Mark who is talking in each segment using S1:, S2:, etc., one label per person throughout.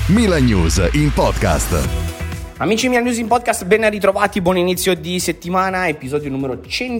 S1: Milan News in podcast.
S2: Amici Milan News in podcast, ben ritrovati, buon inizio di settimana, episodio numero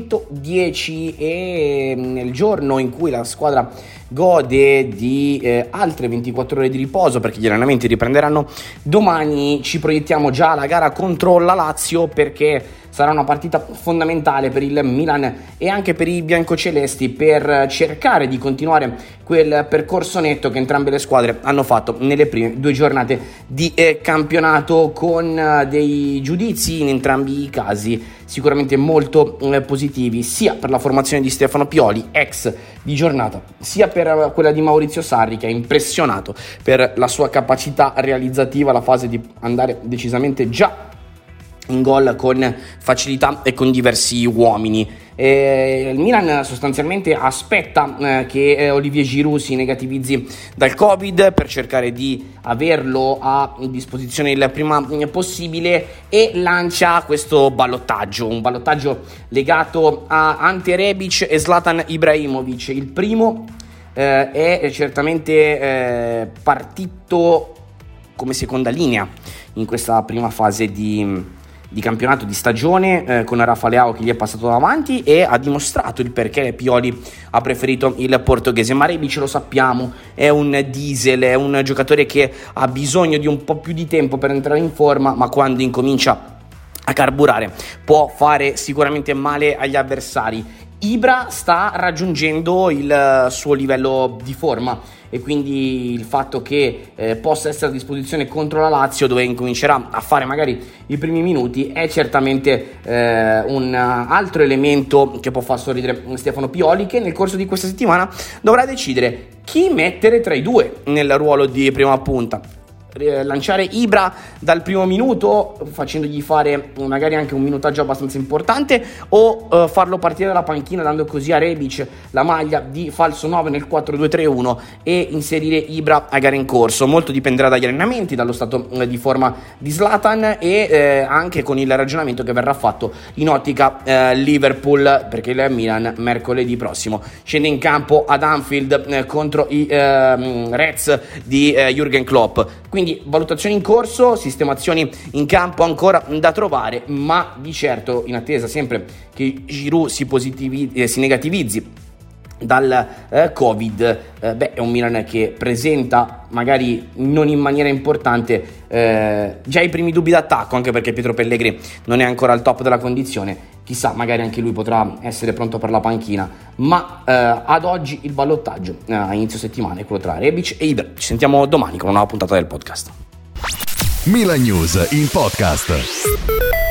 S2: 110 e nel giorno in cui la squadra gode di altre 24 ore di riposo perché gli allenamenti riprenderanno domani, ci proiettiamo già alla gara contro la Lazio perché sarà una partita fondamentale per il Milan e anche per i biancocelesti per cercare di continuare quel percorso netto che entrambe le squadre hanno fatto nelle prime due giornate di campionato, con dei giudizi in entrambi i casi sicuramente molto positivi, sia per la formazione di Stefano Pioli, ex di giornata, sia per quella di Maurizio Sarri, che ha impressionato per la sua capacità realizzativa, la fase di andare decisamente già in gol con facilità e con diversi uomini. Il Milan sostanzialmente aspetta che Olivier Giroud si negativizzi dal Covid per cercare di averlo a disposizione il prima possibile e lancia questo ballottaggio, un ballottaggio legato a Ante Rebic e Zlatan Ibrahimovic. Il primo è certamente partito come seconda linea in questa prima fase di campionato, di stagione, con Rafa Leao che gli è passato davanti e ha dimostrato il perché Pioli ha preferito il portoghese. Ma Rebic, lo sappiamo, è un diesel, è un giocatore che ha bisogno di un po' più di tempo per entrare in forma, ma quando incomincia a carburare può fare sicuramente male agli avversari. Ibra sta raggiungendo il suo livello di forma e quindi il fatto che possa essere a disposizione contro la Lazio, dove incomincerà a fare magari i primi minuti, è certamente un altro elemento che può far sorridere Stefano Pioli, che nel corso di questa settimana dovrà decidere chi mettere tra i due nel ruolo di prima punta. Lanciare Ibra dal primo minuto facendogli fare magari anche un minutaggio abbastanza importante, o farlo partire dalla panchina dando così a Rebic la maglia di falso 9 nel 4-2-3-1 e inserire Ibra a gara in corso. Molto dipenderà dagli allenamenti, dallo stato di forma di Zlatan e anche con il ragionamento che verrà fatto in ottica Liverpool, perché il Milan mercoledì prossimo scende in campo ad Anfield contro i Reds di Jürgen Klopp. Quindi valutazioni in corso, sistemazioni in campo ancora da trovare, ma di certo in attesa sempre che Giroud si negativizzi dal Covid. È un Milan che presenta, magari non in maniera importante, già i primi dubbi d'attacco, anche perché Pietro Pellegrini non è ancora al top della condizione. Chissà, magari anche lui potrà essere pronto per la panchina, ma ad oggi il ballottaggio a inizio settimana è quello tra Rebic e Ibra. Ci sentiamo domani con una nuova puntata del podcast.
S1: Milan News in podcast.